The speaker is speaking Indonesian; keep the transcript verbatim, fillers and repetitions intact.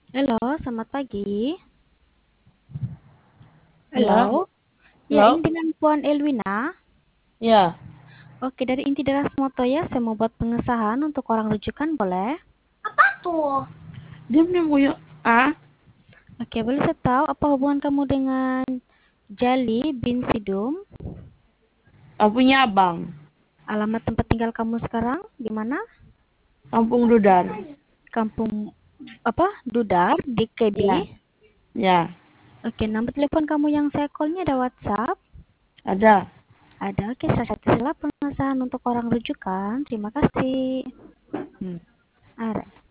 Halo, selamat pagi. Ya, Halo. Ya, ini halo. dengan Puan Elwina. Ya, Oke, dari inti Deras Motoya, saya mau buat pengesahan untuk orang rujukan, boleh? tuh. Diam nih Buyo. Ah, Oke, boleh saya tahu apa hubungan kamu dengan Jali bin Sidum? aku punya abang. Alamat tempat tinggal kamu sekarang di mana? Kampung Dudar. Kampung apa? Dudar di K B. Ya, ya, Oke, nomor telepon kamu yang saya call-nya ada WhatsApp? ada. Ada. Oke, saya sila pengesahan untuk orang rujukan. Terima kasih. Hmm. Ada.